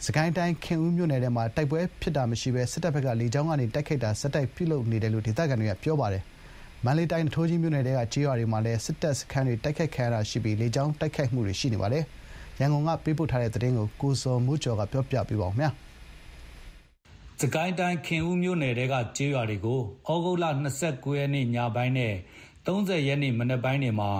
စကိုင်းတိုင်းခင်ဦးမြို့နယ်ထဲမှာတိုက်ပွဲဖြစ်တာမရှိဘဲစစ်တပ်ဘက်ကလေကြောင်းကနေတိုက်ခိုက်တာဆက်တိုက်ပြုလုပ်နေတယ်လို့ဒေသခံတွေကပြောပါတယ်။မန္တလေးတိုင်းနထိုးကြီးမြို့နယ်ထဲကကျေးရွာတွေမှာလည်းစစ်တပ်စခန်းတွေတိုက်ခိုက်ခံရတာရှိပြီးလေကြောင်းတိုက်ခိုက်မှုတွေရှိနေပါတယ်။ရန်ကုန်ကပေးပို့ထားတဲ့သတင်းကိုကိုဇော်မိုးကျော်ကပြောပြပေးပါမယ်။စကိုင်းတိုင်းခင်ဦးမြို့နယ်ထဲကကျေးရွာတွေကိုဩဂုတ်လ29ရက်နေ့ညပိုင်းနဲ့30ရက်နေ့မနက်ပိုင်းတွေမှာ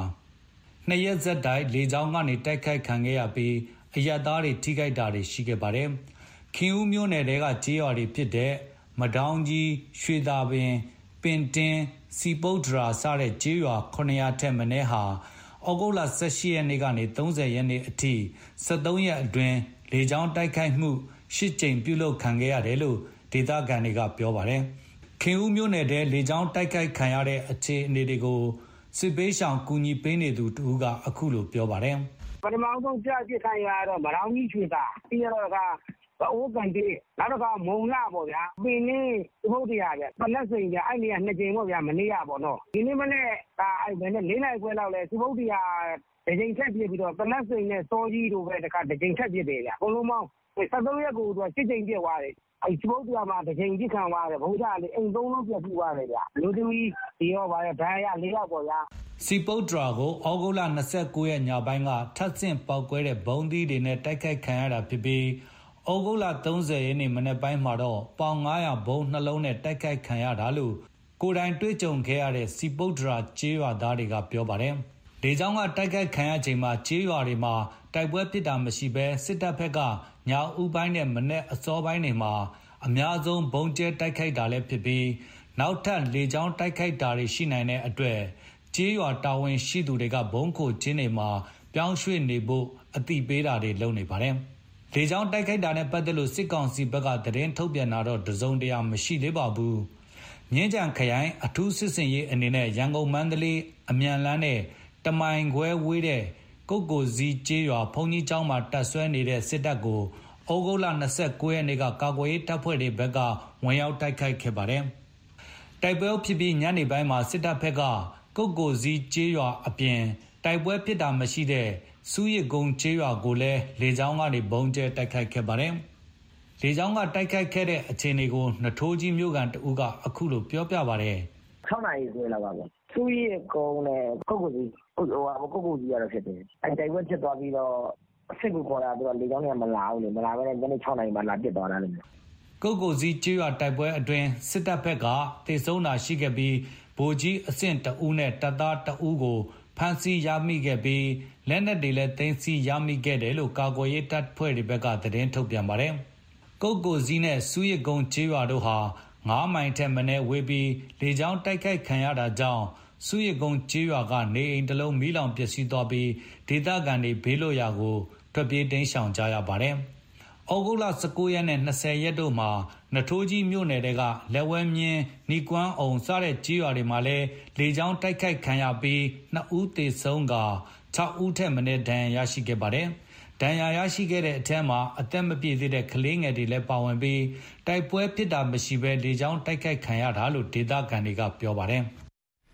2ရက်ဆက်တိုက်လေကြောင်းကနေတိုက်ခိုက်ခံခဲ့ရပြီးအရပ်သားတွေထိခိုက်တာတွေရှိခဲ့ပါတယ်။ခင်ဦးမြို့နယ်ထဲကကျေးရွာတွေဖြစ်တဲ့မဒေါင်းကြီးရွှေသာပင်ပင်တင်းစီပုတ္တရာစတဲ့ကျေးရွာ900ထက်မနည်းဟာဩဂုတ်လ18ရက်နေ့ကနေ30ရက်နေ့အထိ73ရက်အတွင်းလေကြောင်းတိုက်ခိုက်မှု10ကြိမ်ပြုလုပ်ခံခဲ့ရတယ်လို့ဒေသခံတွေကပြောပါတယ်။ခင်ဦးမြို့နယ်ထဲလေကြောင်းတိုက်ခိုက်ခံရတဲ့အခြေအနေတွေကိုစစ်ပေးရှောင်ကူညီပေးနေသူတူကအခုလိုပြောပါတယ်။ပထမဆုံးပြစ်ခံရတော့မရောင်ကြီးရွှေသာပြီးတော့ကအိုးကန်တေးနောက်တော့ကမုံလာပေါ့ဗျာပင်နေဘုတ်တရားဗျပလက်စိန်ဗျအဲ့နေရာ2ကြိမ်ပေါ့ဗျာမနေ့ကပေါ့နော်ဒီနေ့မနေ့ကအဲ့ဘယ်နဲ့4နိုင်ခွဲလောက်လဲသူဘုတ်တရားတစ်ကြိမ်ထက်ပြစ်ပြီးတော့ပလက်စိန်နဲ့စောကြီးတို့ပဲတခါတစ်ကြိမ်ထက်ပြစ်တယ်ဗျအကုန်လုံးပေါင်း73ရက်ကိုသူက7ကြိမ်ပြစ်သွားတယ်အဲ့သူဘုတ်တရားမှာတစ်ကြိမ်ပြစ်ခံသွားတယ်ဘုရားလေးအိမ်3လုံးပြစ်ပြီးသွားတယ်ဗျလူသမီးဒီရောပါရဒဏ်ရာ4ယောက်ပေါ့ဗျာစီပုတ္တရာကိုဩဂုတ်လ29ရက်ညပိုင်းကထပ်ဆင့်ပောက်ကွဲတဲ့ဘုံသီးတွေနဲ့တိုက်ခိုက်ခံရတာဖြစ်ပြီးဩဂုတ်လ30ရက်နေ့မနေ့ပိုင်းမှာတော့ပေါင်900ဘုံနှလုံးနဲ့တိုက်ခိုက်ခံရတာလို့ကိုယ်တိုင်တွေ့ကြုံခဲ့ရတဲ့စီပုတ္တရာကျေးရွာသားတွေကပြောပါတယ်။လေကြောင်းကတိုက်ခိုက်ခံရချိန်မှာကျေးရွာတွေမှာတိုက်ပွဲဖြစ်တာမရှိဘဲစစ်တပ်ဘက်ကညဦးပိုင်းနဲ့မနေ့အစောပိုင်းတွေမှာအများဆုံးဘုံကျဲတိုက်ခိုက်တာလည်းဖြစ်ပြီးနောက်ထပ်လေကြောင်းတိုက်ခိုက်တာတွေရှိနိုင်တဲ့အတွက်ကျေးရွာတာဝန်ရှိသူတွေကဘုံခိုချင်းတွေမှာပြောင်းရွှေ့နေဖို့အသိပေးတာတွေလုပ်နေပါတယ်။လေကြောင်းတိုက်ခိုက်တာနဲ့ပတ်သက်လို့စစ်ကောင်စီဘက်ကသတင်းထုတ်ပြန်တာတော့တစုံတရာမရှိသေးပါဘူး။မြင်းကြံခရိုင်အထူးစစ်စင်ရေးအနေနဲ့ရန်ကုန်မန္တလေးအမြန်လမ်းနဲ့တမိုင်ခွဲဝေးတဲ့ကုတ်ကိုစည်းကျေးရွာဘုံကြီးကျောင်းမှာတပ်ဆွဲနေတဲ့စစ်တပ်ကိုဩဂုတ်လ29ရက်နေ့ကကာကွယ်ရေးတပ်ဖွဲ့တွေဘက်ကဝင်ရောက်တိုက်ခိုက်ခဲ့ပါတယ်။တိုက်ပွဲဖြစ်ပြီးညနေပိုင်းမှာစစ်တပ်ဘက်ကကုတ်ကိုစည်းကျေးရွာအပြင်တိုက်ပွဲဖြစ်တာမရှိတဲ့စူးရစ်ကုန်းကျေးရွာကိုလည်းလေကြောင်းကနေဘုံကျဲတိုက်ခိုက်ခဲ့ပါတယ်။လေကြောင်းကတိုက်ခိုက်ခဲ့တဲ့အခြေအနေကိုနထိုးကြီးမြို့ကန်တဦးကအခုလိုပြောပြပါတယ်။6နာရီခွဲလောက်ပါပဲ။စူးရစ်ကုန်းနဲ့ကုတ်ကိုစည်းကုတ်ကိုစည်းရတော့ဖြစ်တယ်။အဲ့တိုက်ပွဲဖြစ်သွားပြီးတော့စစ်ကူခေါ်တာသူကလေကြောင်းနဲ့မလာဘူးလေမလာဘဲနဲ့ညနေ6နာရီမှလာပစ်သွားတာလေ။ကုတ်ကိုစည်းကျေးရွာတိုက်ပွဲအတွင်းစစ်တပ်ဘက်ကတေဆုံးတာရှိခဲ့ပြီးဗိုလ်ကြီးအဆင့်တဦးနဲ့တပ်သားတဦးကိုဖမ်းဆီးရမိခဲ့ပြီးလက်နက်တွေလည်းသိမ်းဆည်းရမိခဲ့တယ်လို့ကာကွယ်ရေးတပ်ဖွဲ့တွေဘက်ကသတင်းထုတ်ပြန်ပါတယ်။ကုတ်ကိုစည်းနဲ့စူးရစ်ကုန်းကျေးရွာတို့ဟာ9မိုင်ထက်မနည်းဝေးပြီးလေကြောင်းတိုက်ခိုက်ခံရတာကြောင့်စူးရစ်ကုန်းကျေးရွာကနေအိမ်တစ်လုံးမီးလောင်ပျက်စီးသွားပြီးဒေသခံတွေဘေးလွတ်ရာကိုထွက်ပြေးတိမ်းရှောင်ကြရပါတယ်။ဩဂုတ်လ19ရက်နဲ့20ရက်တို့မှာနထိုးကြီးမြို့နယ်တဲကလက်ဝဲမြင်းနီကွမ်းအောင်စတဲ့ကြေးရွာတွေမှာလည်းလေကြောင်းတိုက်ခိုက်ခံရပြီး2ဦးသေဆုံးက6ဦးထက်မနည်းဒဏ်ရာရရှိခဲ့ပါတယ်။ဒဏ်ရာရရှိခဲ့တဲ့အထက်မှာအသက်မပြည့်သေးတဲ့ကလေးငယ်တွေလည်းပါဝင်ပြီးတိုက်ပွဲဖြစ်တာမရှိဘဲလေကြောင်းတိုက်ခိုက်ခံရတာလို့ဒေသခံတွေကပြောပါတယ်။